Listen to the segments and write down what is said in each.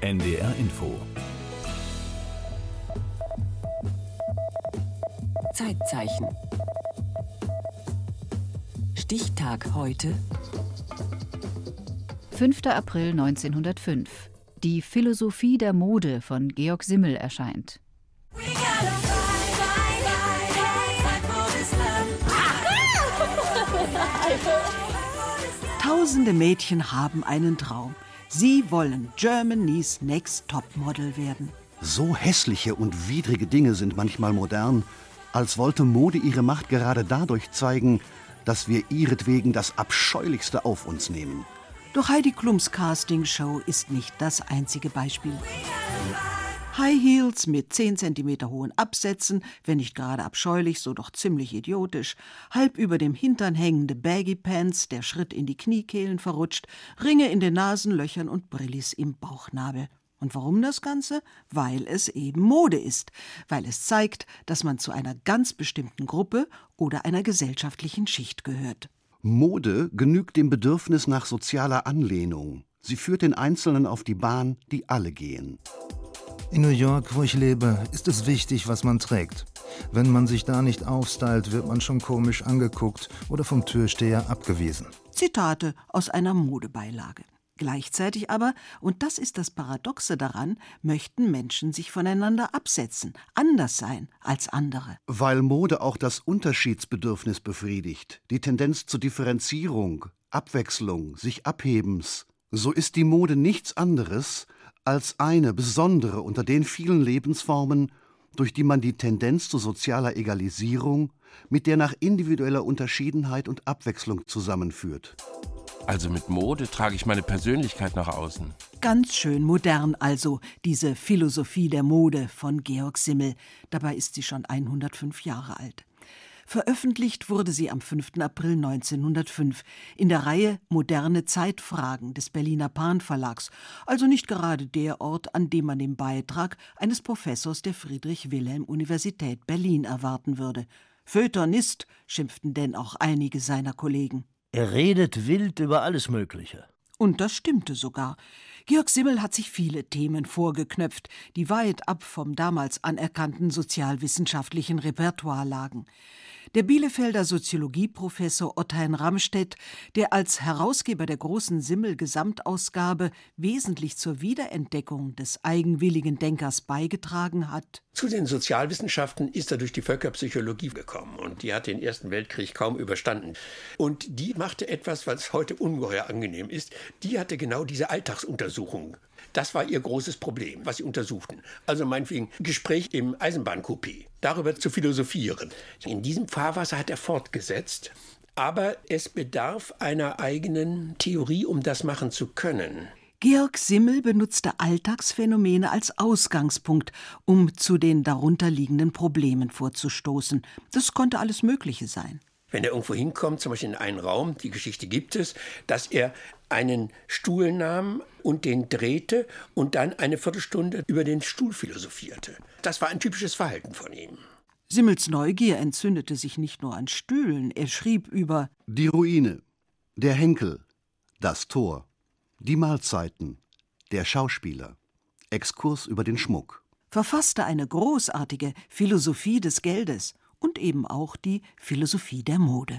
NDR Info. Zeitzeichen. Stichtag heute. 5. April 1905. Die Philosophie der Mode von Georg Simmel erscheint. Tausende Mädchen haben einen Traum. Sie wollen Germany's Next Topmodel werden. So hässliche und widrige Dinge sind manchmal modern, als wollte Mode ihre Macht gerade dadurch zeigen, dass wir ihretwegen das Abscheulichste auf uns nehmen. Doch Heidi Klums Castingshow ist nicht das einzige Beispiel. High Heels mit 10 cm hohen Absätzen, wenn nicht gerade abscheulich, so doch ziemlich idiotisch, halb über dem Hintern hängende Baggy Pants, der Schritt in die Kniekehlen verrutscht, Ringe in den Nasenlöchern und Brillis im Bauchnabel. Und warum das Ganze? Weil es eben Mode ist, weil es zeigt, dass man zu einer ganz bestimmten Gruppe oder einer gesellschaftlichen Schicht gehört. Mode genügt dem Bedürfnis nach sozialer Anlehnung. Sie führt den Einzelnen auf die Bahn, die alle gehen. In New York, wo ich lebe, ist es wichtig, was man trägt. Wenn man sich da nicht aufstylt, wird man schon komisch angeguckt oder vom Türsteher abgewiesen. Zitate aus einer Modebeilage. Gleichzeitig aber, und das ist das Paradoxe daran, möchten Menschen sich voneinander absetzen, anders sein als andere. Weil Mode auch das Unterschiedsbedürfnis befriedigt, die Tendenz zur Differenzierung, Abwechslung, sich Abhebens, so ist die Mode nichts anderes als eine besondere unter den vielen Lebensformen, durch die man die Tendenz zu sozialer Egalisierung mit der nach individueller Unterschiedenheit und Abwechslung zusammenführt. Also mit Mode trage ich meine Persönlichkeit nach außen. Ganz schön modern also, diese Philosophie der Mode von Georg Simmel. Dabei ist sie schon 105 Jahre alt. Veröffentlicht wurde sie am 5. April 1905 in der Reihe Moderne Zeitfragen des Berliner Pan Verlags, also nicht gerade der Ort, an dem man den Beitrag eines Professors der Friedrich-Wilhelm-Universität Berlin erwarten würde. Feuilletonist, schimpften denn auch einige seiner Kollegen. Er redet wild über alles Mögliche. Und das stimmte sogar. Georg Simmel hat sich viele Themen vorgeknöpft, die weit ab vom damals anerkannten sozialwissenschaftlichen Repertoire lagen. Der Bielefelder Soziologieprofessor Otthein Ramstedt, der als Herausgeber der großen Simmel-Gesamtausgabe wesentlich zur Wiederentdeckung des eigenwilligen Denkers beigetragen hat. Zu den Sozialwissenschaften ist er durch die Völkerpsychologie gekommen und die hat den Ersten Weltkrieg kaum überstanden. Und die machte etwas, was heute ungeheuer angenehm ist. Die hatte genau diese Alltagsuntersuchungen. Das war ihr großes Problem, was sie untersuchten. Also meinetwegen Gespräch im Eisenbahncoupé, darüber zu philosophieren. In diesem Fahrwasser hat er fortgesetzt, aber es bedarf einer eigenen Theorie, um das machen zu können. Georg Simmel benutzte Alltagsphänomene als Ausgangspunkt, um zu den darunterliegenden Problemen vorzustoßen. Das konnte alles Mögliche sein. Wenn er irgendwo hinkommt, zum Beispiel in einen Raum, die Geschichte gibt es, dass er einen Stuhl nahm und den drehte und dann eine Viertelstunde über den Stuhl philosophierte. Das war ein typisches Verhalten von ihm. Simmels Neugier entzündete sich nicht nur an Stühlen, er schrieb über die Ruine, der Henkel, das Tor, die Mahlzeiten, der Schauspieler, Exkurs über den Schmuck. Verfasste eine großartige Philosophie des Geldes und eben auch die Philosophie der Mode.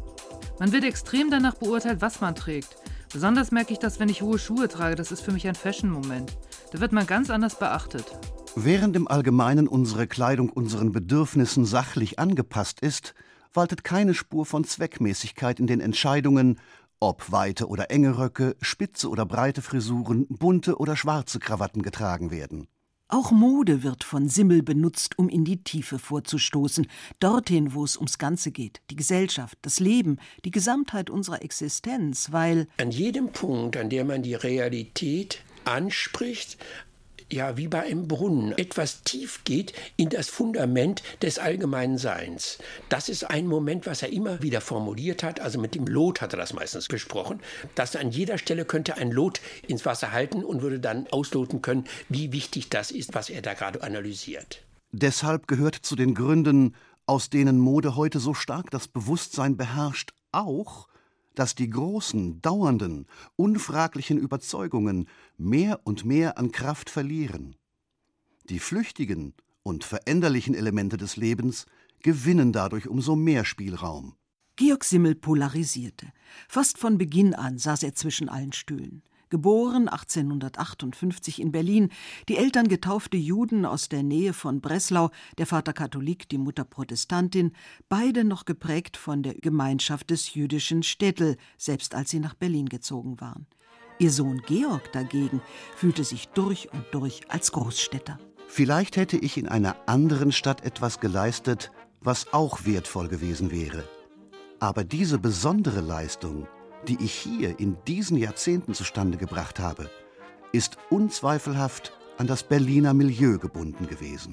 Man wird extrem danach beurteilt, was man trägt. Besonders merke ich das, wenn ich hohe Schuhe trage. Das ist für mich ein Fashion-Moment. Da wird man ganz anders beachtet. Während im Allgemeinen unsere Kleidung unseren Bedürfnissen sachlich angepasst ist, waltet keine Spur von Zweckmäßigkeit in den Entscheidungen, ob weite oder enge Röcke, spitze oder breite Frisuren, bunte oder schwarze Krawatten getragen werden. Auch Mode wird von Simmel benutzt, um in die Tiefe vorzustoßen, dorthin, wo es ums Ganze geht, die Gesellschaft, das Leben, die Gesamtheit unserer Existenz, weil an jedem Punkt, an dem man die Realität anspricht, ja, wie bei einem Brunnen, etwas tief geht in das Fundament des allgemeinen Seins. Das ist ein Moment, was er immer wieder formuliert hat, also mit dem Lot hat er das meistens gesprochen, dass an jeder Stelle könnte ein Lot ins Wasser halten und würde dann ausloten können, wie wichtig das ist, was er da gerade analysiert. Deshalb gehört zu den Gründen, aus denen Mode heute so stark das Bewusstsein beherrscht, auch, dass die großen, dauernden, unfraglichen Überzeugungen mehr und mehr an Kraft verlieren. Die flüchtigen und veränderlichen Elemente des Lebens gewinnen dadurch umso mehr Spielraum. Georg Simmel polarisierte. Fast von Beginn an saß er zwischen allen Stühlen. Geboren 1858 in Berlin, die Eltern getaufte Juden aus der Nähe von Breslau, der Vater Katholik, die Mutter Protestantin, beide noch geprägt von der Gemeinschaft des jüdischen Städtel, selbst als sie nach Berlin gezogen waren. Ihr Sohn Georg dagegen fühlte sich durch und durch als Großstädter. Vielleicht hätte ich in einer anderen Stadt etwas geleistet, was auch wertvoll gewesen wäre. Aber diese besondere Leistung, die ich hier in diesen Jahrzehnten zustande gebracht habe, ist unzweifelhaft an das Berliner Milieu gebunden gewesen.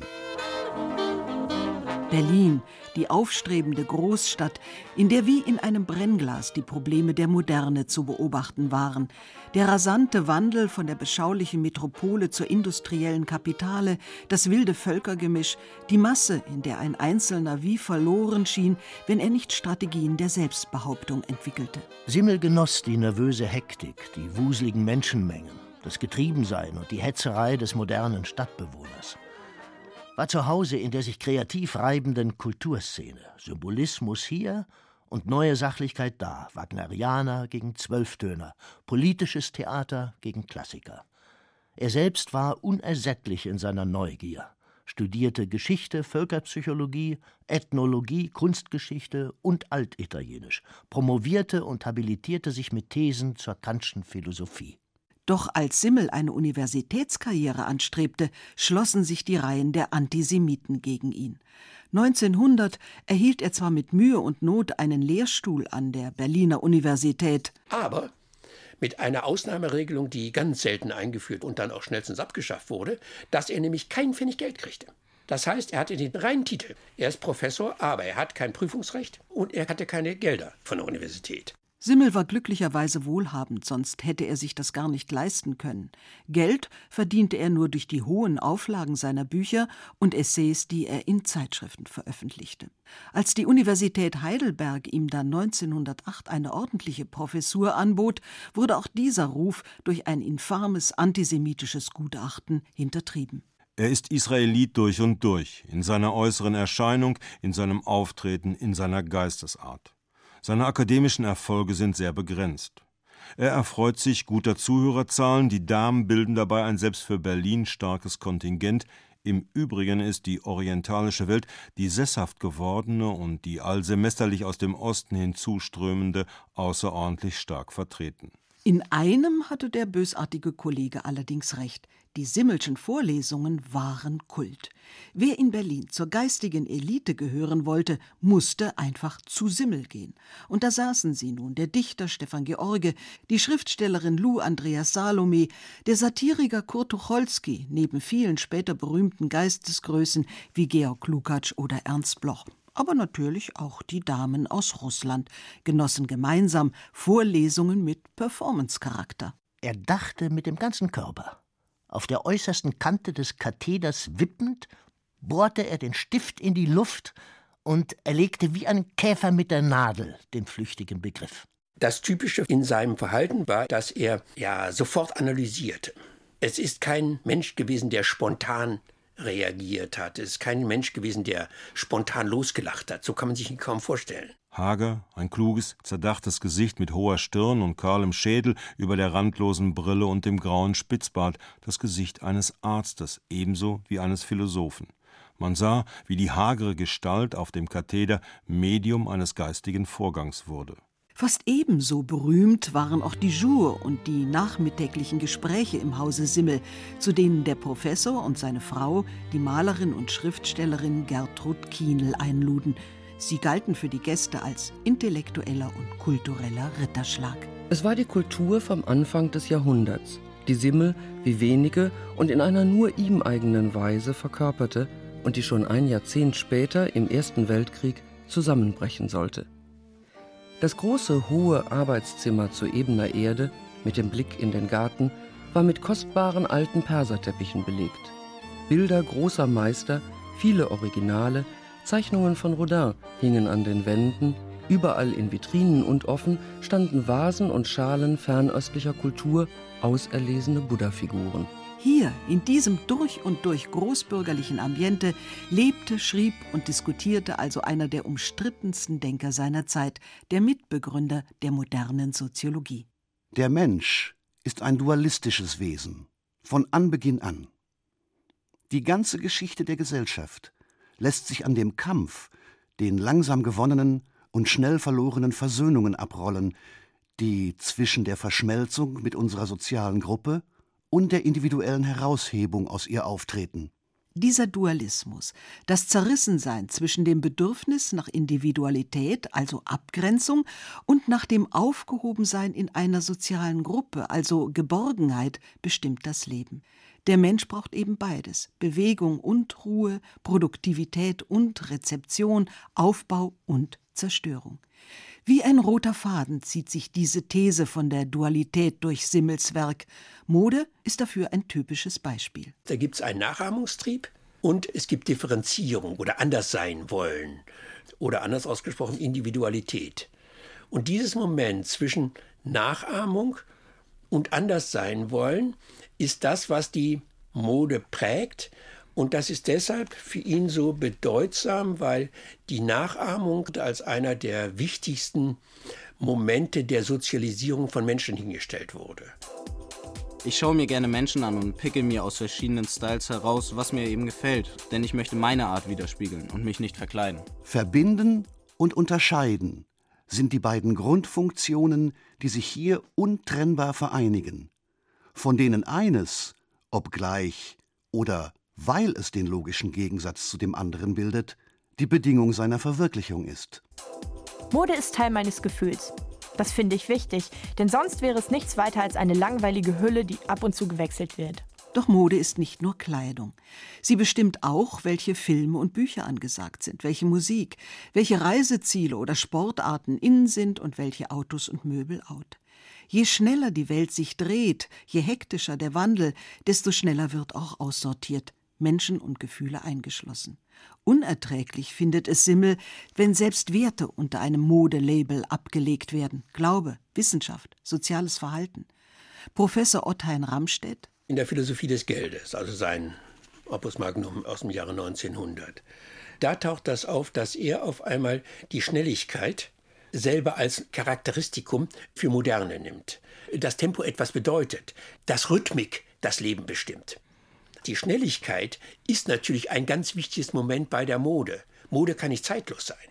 Berlin, die aufstrebende Großstadt, in der wie in einem Brennglas die Probleme der Moderne zu beobachten waren. Der rasante Wandel von der beschaulichen Metropole zur industriellen Kapitale, das wilde Völkergemisch, die Masse, in der ein Einzelner wie verloren schien, wenn er nicht Strategien der Selbstbehauptung entwickelte. Simmel genoss die nervöse Hektik, die wuseligen Menschenmengen, das Getriebensein und die Hetzerei des modernen Stadtbewohners. War zu Hause in der sich kreativ reibenden Kulturszene. Symbolismus hier und neue Sachlichkeit da. Wagnerianer gegen Zwölftöner, politisches Theater gegen Klassiker. Er selbst war unersättlich in seiner Neugier. Studierte Geschichte, Völkerpsychologie, Ethnologie, Kunstgeschichte und Altitalienisch. Promovierte und habilitierte sich mit Thesen zur Kantschen Philosophie. Doch als Simmel eine Universitätskarriere anstrebte, schlossen sich die Reihen der Antisemiten gegen ihn. 1900 erhielt er zwar mit Mühe und Not einen Lehrstuhl an der Berliner Universität, aber mit einer Ausnahmeregelung, die ganz selten eingeführt und dann auch schnellstens abgeschafft wurde, dass er nämlich keinen Pfennig Geld kriegte. Das heißt, er hatte den reinen Titel. Er ist Professor, aber er hat kein Prüfungsrecht und er hatte keine Gelder von der Universität. Simmel war glücklicherweise wohlhabend, sonst hätte er sich das gar nicht leisten können. Geld verdiente er nur durch die hohen Auflagen seiner Bücher und Essays, die er in Zeitschriften veröffentlichte. Als die Universität Heidelberg ihm dann 1908 eine ordentliche Professur anbot, wurde auch dieser Ruf durch ein infames antisemitisches Gutachten hintertrieben. Er ist Israelit durch und durch, in seiner äußeren Erscheinung, in seinem Auftreten, in seiner Geistesart. Seine akademischen Erfolge sind sehr begrenzt. Er erfreut sich guter Zuhörerzahlen, die Damen bilden dabei ein selbst für Berlin starkes Kontingent. Im Übrigen ist die orientalische Welt, die sesshaft gewordene und die allsemesterlich aus dem Osten hinzuströmende, außerordentlich stark vertreten. In einem hatte der bösartige Kollege allerdings recht. Die Simmelschen Vorlesungen waren Kult. Wer in Berlin zur geistigen Elite gehören wollte, musste einfach zu Simmel gehen. Und da saßen sie nun, der Dichter Stefan George, die Schriftstellerin Lou Andreas Salome, der Satiriker Kurt Tucholsky, neben vielen später berühmten Geistesgrößen wie Georg Lukács oder Ernst Bloch. Aber natürlich auch die Damen aus Russland genossen gemeinsam Vorlesungen mit Performance-Charakter. Er dachte mit dem ganzen Körper. Auf der äußersten Kante des Katheders wippend, bohrte er den Stift in die Luft und erlegte wie ein Käfer mit der Nadel den flüchtigen Begriff. Das Typische in seinem Verhalten war, dass er sofort analysierte. Es ist kein Mensch gewesen, der spontan reagiert hat. Es ist kein Mensch gewesen, der spontan losgelacht hat. So kann man sich ihn kaum vorstellen. Hager, ein kluges, zerdachtes Gesicht mit hoher Stirn und kahlem Schädel über der randlosen Brille und dem grauen Spitzbart, das Gesicht eines Arztes, ebenso wie eines Philosophen. Man sah, wie die hagere Gestalt auf dem Katheder Medium eines geistigen Vorgangs wurde. Fast ebenso berühmt waren auch die Jour und die nachmittäglichen Gespräche im Hause Simmel, zu denen der Professor und seine Frau, die Malerin und Schriftstellerin Gertrud Kienl, einluden. Sie galten für die Gäste als intellektueller und kultureller Ritterschlag. Es war die Kultur vom Anfang des Jahrhunderts, die Simmel wie wenige und in einer nur ihm eigenen Weise verkörperte und die schon ein Jahrzehnt später im Ersten Weltkrieg zusammenbrechen sollte. Das große, hohe Arbeitszimmer zu ebener Erde mit dem Blick in den Garten war mit kostbaren alten Perserteppichen belegt. Bilder großer Meister, viele Originale, Zeichnungen von Rodin hingen an den Wänden, Überall in Vitrinen und offen standen Vasen und Schalen fernöstlicher Kultur, auserlesene Buddha-Figuren. Hier, in diesem durch und durch großbürgerlichen Ambiente, lebte, schrieb und diskutierte also einer der umstrittensten Denker seiner Zeit, der Mitbegründer der modernen Soziologie. Der Mensch ist ein dualistisches Wesen, von Anbeginn an. Die ganze Geschichte der Gesellschaft lässt sich an dem Kampf, den langsam gewonnenen und schnell verlorenen Versöhnungen abrollen, die zwischen der Verschmelzung mit unserer sozialen Gruppe und der individuellen Heraushebung aus ihr auftreten. Dieser Dualismus, das Zerrissensein zwischen dem Bedürfnis nach Individualität, also Abgrenzung, und nach dem Aufgehobensein in einer sozialen Gruppe, also Geborgenheit, bestimmt das Leben. Der Mensch braucht eben beides: Bewegung und Ruhe, Produktivität und Rezeption, Aufbau und Zerstörung. Wie ein roter Faden zieht sich diese These von der Dualität durch Simmels Werk. Mode ist dafür ein typisches Beispiel. Da gibt es einen Nachahmungstrieb und es gibt Differenzierung oder anders sein wollen oder anders ausgesprochen Individualität. Und dieses Moment zwischen Nachahmung und anders sein wollen ist das, was die Mode prägt. Und das ist deshalb für ihn so bedeutsam, weil die Nachahmung als einer der wichtigsten Momente der Sozialisierung von Menschen hingestellt wurde. Ich schaue mir gerne Menschen an und picke mir aus verschiedenen Styles heraus, was mir eben gefällt. Denn ich möchte meine Art widerspiegeln und mich nicht verkleiden. Verbinden und unterscheiden sind die beiden Grundfunktionen, die sich hier untrennbar vereinigen. Von denen eines, obgleich oder weil es den logischen Gegensatz zu dem anderen bildet, die Bedingung seiner Verwirklichung ist. Mode ist Teil meines Gefühls. Das finde ich wichtig, denn sonst wäre es nichts weiter als eine langweilige Hülle, die ab und zu gewechselt wird. Doch Mode ist nicht nur Kleidung. Sie bestimmt auch, welche Filme und Bücher angesagt sind, welche Musik, welche Reiseziele oder Sportarten in sind und welche Autos und Möbel out. Je schneller die Welt sich dreht, je hektischer der Wandel, desto schneller wird auch aussortiert, Menschen und Gefühle eingeschlossen. Unerträglich findet es Simmel, wenn selbst Werte unter einem Modelabel abgelegt werden: Glaube, Wissenschaft, soziales Verhalten. Professor Othein Ramstedt: In der Philosophie des Geldes, also sein Opus Magnum aus dem Jahre 1900, da taucht das auf, dass er auf einmal die Schnelligkeit selber als Charakteristikum für Moderne nimmt. Das Tempo etwas bedeutet, dass Rhythmik das Leben bestimmt. Die Schnelligkeit ist natürlich ein ganz wichtiges Moment bei der Mode. Mode kann nicht zeitlos sein.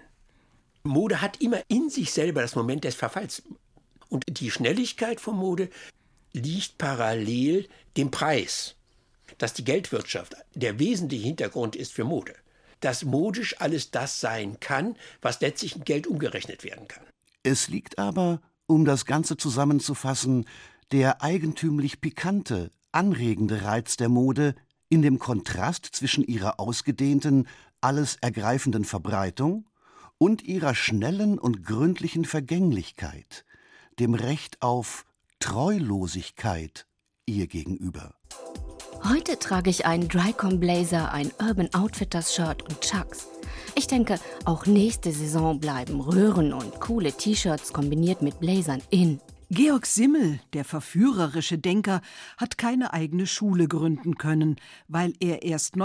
Mode hat immer in sich selber das Moment des Verfalls. Und die Schnelligkeit von Mode liegt parallel dem Preis. Dass die Geldwirtschaft der wesentliche Hintergrund ist für Mode. Dass modisch alles das sein kann, was letztlich in Geld umgerechnet werden kann. Es liegt aber, um das Ganze zusammenzufassen, der eigentümlich pikante, anregende Reiz der Mode in dem Kontrast zwischen ihrer ausgedehnten, alles ergreifenden Verbreitung und ihrer schnellen und gründlichen Vergänglichkeit, dem Recht auf Treulosigkeit ihr gegenüber. Heute trage ich einen Drycom Blazer, ein Urban Outfitters Shirt und Chucks. Ich denke, auch nächste Saison bleiben Röhren und coole T-Shirts kombiniert mit Blazern in. Georg Simmel, der verführerische Denker, hat keine eigene Schule gründen können, weil er erst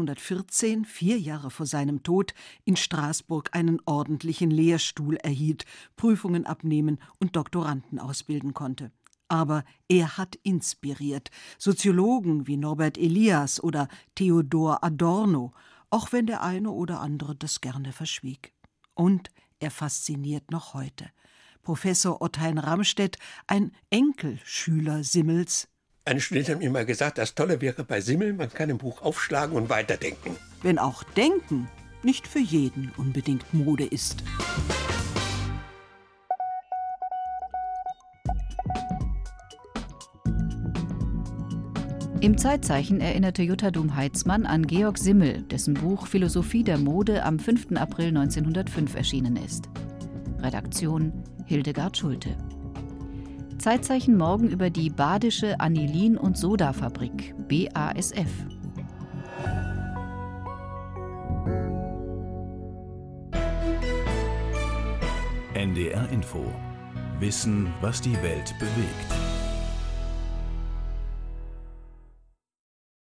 1914, 4 Jahre vor seinem Tod, in Straßburg einen ordentlichen Lehrstuhl erhielt, Prüfungen abnehmen und Doktoranden ausbilden konnte. Aber er hat inspiriert, Soziologen wie Norbert Elias oder Theodor Adorno, auch wenn der eine oder andere das gerne verschwieg. Und er fasziniert noch heute. Professor Othein Ramstedt, ein Enkelschüler Simmels. Eine Studentin hat mir mal gesagt, das Tolle wäre bei Simmel, man kann ein Buch aufschlagen und weiterdenken. Wenn auch Denken nicht für jeden unbedingt Mode ist. Im Zeitzeichen erinnerte Jutta Dum-Heitzmann an Georg Simmel, dessen Buch Philosophie der Mode am 5. April 1905 erschienen ist. Redaktion Hildegard Schulte. Zeitzeichen morgen über die Badische Anilin- und Sodafabrik, BASF. NDR Info. Wissen, was die Welt bewegt.